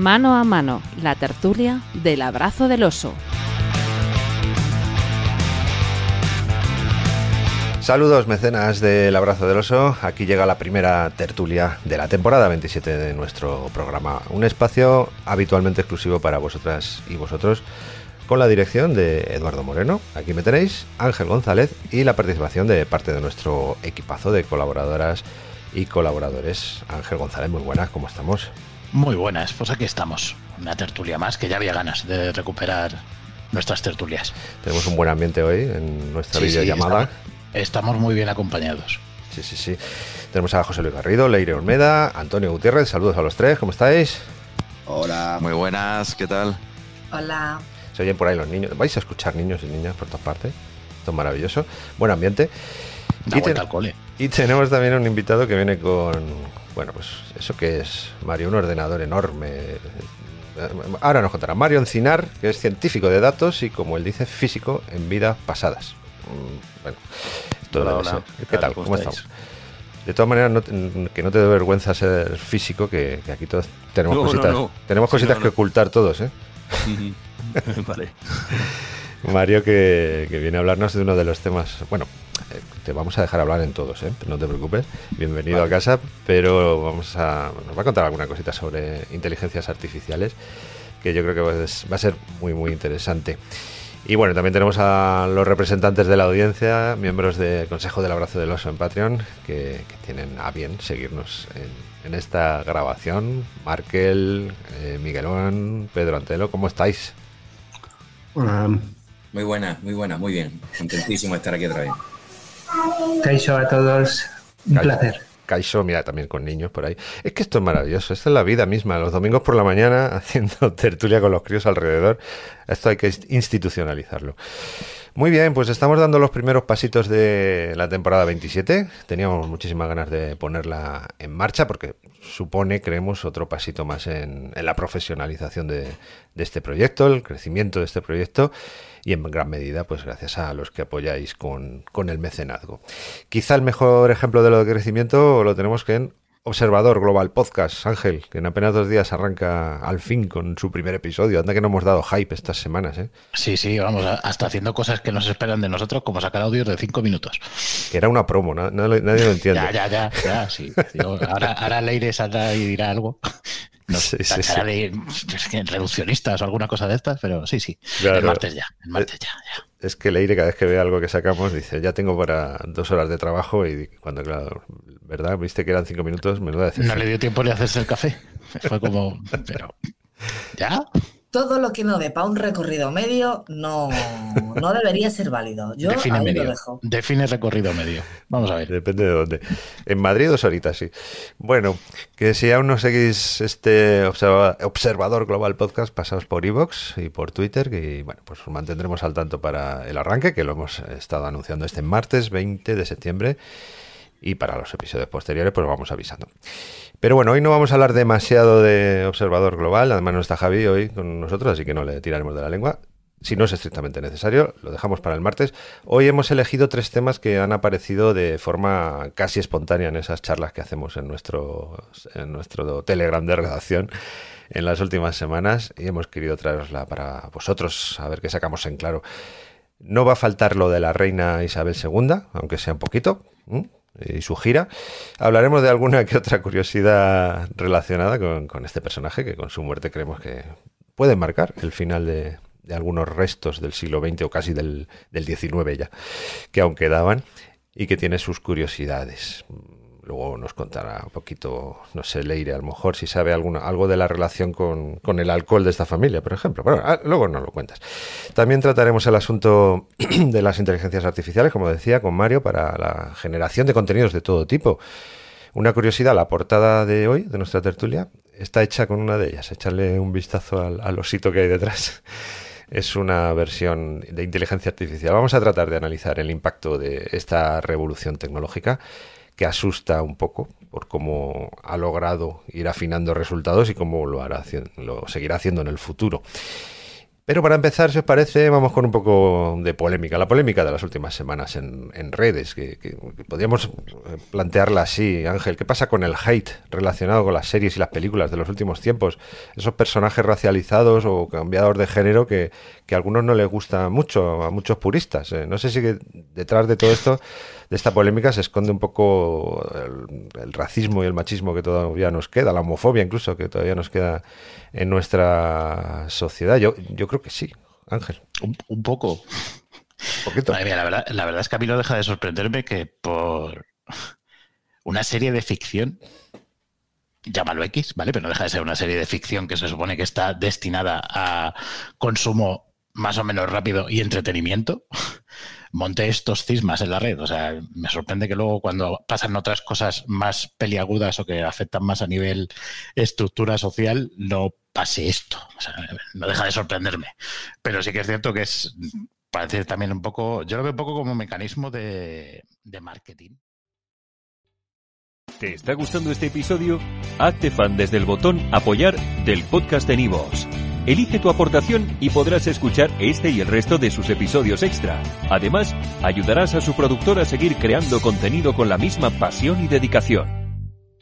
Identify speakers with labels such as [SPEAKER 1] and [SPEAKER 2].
[SPEAKER 1] Mano a Mano, la tertulia del Abrazo del Oso.
[SPEAKER 2] Saludos mecenas del Abrazo del Oso, aquí llega la primera tertulia de la temporada 27 de nuestro programa, un espacio habitualmente exclusivo para vosotras y vosotros, con la dirección de Eduardo Moreno, aquí me tenéis, Ángel González y la participación de parte de nuestro equipazo de colaboradoras y colaboradores. Ángel González, muy buenas, ¿cómo estamos?
[SPEAKER 3] Muy buenas, pues aquí estamos, una tertulia más, que ya había ganas de recuperar nuestras tertulias.
[SPEAKER 2] Tenemos un buen ambiente hoy en nuestra videollamada.
[SPEAKER 3] Estamos muy bien acompañados.
[SPEAKER 2] Sí. Tenemos a José Luis Garrido, Leire Olmeda, Antonio Gutiérrez. Saludos a los tres, ¿cómo estáis?
[SPEAKER 4] Hola. Muy buenas, ¿qué tal?
[SPEAKER 5] Hola.
[SPEAKER 2] Se oyen por ahí los niños. ¿Vais a escuchar niños y niñas por todas partes? Esto es maravilloso. Buen ambiente. Y tenemos también un invitado que viene con... Bueno, pues eso que es, Mario, un ordenador enorme. Ahora nos contará Mario Encinar, que es científico de datos y, como él dice, físico en vidas pasadas. Bueno, esto
[SPEAKER 4] hola.
[SPEAKER 2] ¿Qué tal? ¿Cómo estamos? De todas maneras, que no te dé vergüenza ser físico, que aquí todos tenemos cositas. No. Tenemos cositas que ocultar todos, ¿eh?
[SPEAKER 4] Vale.
[SPEAKER 2] Mario, que viene a hablarnos de uno de los temas. Bueno, te vamos a dejar hablar en todos, ¿eh? No te preocupes. Bienvenido a casa, pero nos va a contar alguna cosita sobre inteligencias artificiales, que yo creo que va a ser muy, muy interesante. Y bueno, también tenemos a los representantes de la audiencia, miembros del Consejo del Abrazo del Oso en Patreon, que tienen a bien seguirnos en esta grabación. Markel, Miguelón, Pedro Antelo, ¿cómo estáis?
[SPEAKER 6] Hola.
[SPEAKER 7] Muy buena, muy bien. Contentísimo de estar aquí otra vez.
[SPEAKER 6] Kaixo a todos, un placer.
[SPEAKER 2] Kaixo, mira, también con niños por ahí. Es que esto es maravilloso, esto es la vida misma. Los domingos por la mañana haciendo tertulia con los críos alrededor. Esto hay que institucionalizarlo. Muy bien, pues estamos dando los primeros pasitos de la temporada 27. Teníamos muchísimas ganas de ponerla en marcha porque supone, creemos, otro pasito más en la profesionalización de este proyecto, el crecimiento de este proyecto, y en gran medida pues gracias a los que apoyáis con el mecenazgo. Quizá el mejor ejemplo de lo de crecimiento lo tenemos que en Observador Global Podcast, Ángel, que en apenas 2 días arranca al fin con su primer episodio. Anda que no hemos dado hype estas semanas, ¿eh?
[SPEAKER 3] Sí, vamos, hasta haciendo cosas que no se esperan de nosotros, como sacar audios de 5 minutos.
[SPEAKER 2] Que era una promo, nadie lo entiende.
[SPEAKER 3] Ya, sí. Digo, ahora Leire saldrá y dirá algo. No sé, sí. De reduccionistas o alguna cosa de estas, pero sí. Claro. El martes ya.
[SPEAKER 2] Es que Leire, cada vez que ve algo que sacamos, dice, ya tengo para 2 horas de trabajo, y cuando, claro, ¿verdad? Viste que eran 5 minutos, menuda decepción.
[SPEAKER 3] No le dio tiempo de hacerse el café. Fue como, pero, ¿ya?
[SPEAKER 5] Todo lo que no dé para un recorrido medio no debería ser válido. Yo
[SPEAKER 3] define
[SPEAKER 5] ahí
[SPEAKER 3] medio.
[SPEAKER 5] Lo dejo.
[SPEAKER 3] Define recorrido medio. Vamos a ver.
[SPEAKER 2] Depende de dónde. En Madrid 2 horitas, sí. Bueno, que si aún no seguís este Observador Global Podcast, pasaos por iVoox y por Twitter, que bueno, pues os mantendremos al tanto para el arranque, que lo hemos estado anunciando este martes 20 de septiembre. Y para los episodios posteriores, pues vamos avisando. Pero bueno, hoy no vamos a hablar demasiado de Observador Global. Además no está Javi hoy con nosotros, así que no le tiraremos de la lengua. Si no es estrictamente necesario, lo dejamos para el martes. Hoy hemos elegido 3 temas que han aparecido de forma casi espontánea en esas charlas que hacemos en nuestro Telegram de redacción en las últimas semanas, y hemos querido traerosla para vosotros, a ver qué sacamos en claro. No va a faltar lo de la reina Isabel II, aunque sea un poquito, y su gira. Hablaremos de alguna que otra curiosidad relacionada con este personaje, que con su muerte creemos que puede marcar el final de algunos restos del siglo XX o casi del XIX ya, que aún quedaban, y que tiene sus curiosidades. Luego nos contará un poquito, no sé, Leire, a lo mejor si sabe algo de la relación con el alcohol de esta familia, por ejemplo. Bueno, luego nos lo cuentas. También trataremos el asunto de las inteligencias artificiales, como decía, con Mario, para la generación de contenidos de todo tipo. Una curiosidad, la portada de hoy, de nuestra tertulia, está hecha con una de ellas. Echarle un vistazo al osito que hay detrás. Es una versión de inteligencia artificial. Vamos a tratar de analizar el impacto de esta revolución tecnológica, que asusta un poco por cómo ha logrado ir afinando resultados y cómo lo seguirá haciendo en el futuro. Pero para empezar, si os parece, vamos con un poco de polémica. La polémica de las últimas semanas en redes, que podríamos plantearla así. Ángel, ¿qué pasa con el hate relacionado con las series y las películas de los últimos tiempos? Esos personajes racializados o cambiados de género que a algunos no les gusta mucho, a muchos puristas. No sé si detrás de todo esto, de esta polémica, se esconde un poco el racismo y el machismo que todavía nos queda, la homofobia incluso, que todavía nos queda en nuestra sociedad. Yo creo que sí, Ángel.
[SPEAKER 3] Un poco.
[SPEAKER 2] Poquito.
[SPEAKER 3] Madre mía, la verdad es que a mí no deja de sorprenderme que por una serie de ficción, llámalo X, ¿vale? Pero no deja de ser una serie de ficción que se supone que está destinada a consumo más o menos rápido y entretenimiento, monte estos cismas en la red. O sea, me sorprende que luego cuando pasan otras cosas más peliagudas o que afectan más a nivel estructura social, no pase esto. O sea, no deja de sorprenderme. Pero sí que es cierto que es, parece también un poco, yo lo veo un poco como un mecanismo de marketing.
[SPEAKER 8] ¿Te está gustando este episodio? Hazte fan desde el botón Apoyar del podcast de Nivos. Elige tu aportación y podrás escuchar este y el resto de sus episodios extra. Además, ayudarás a su productor a seguir creando contenido con la misma pasión y dedicación.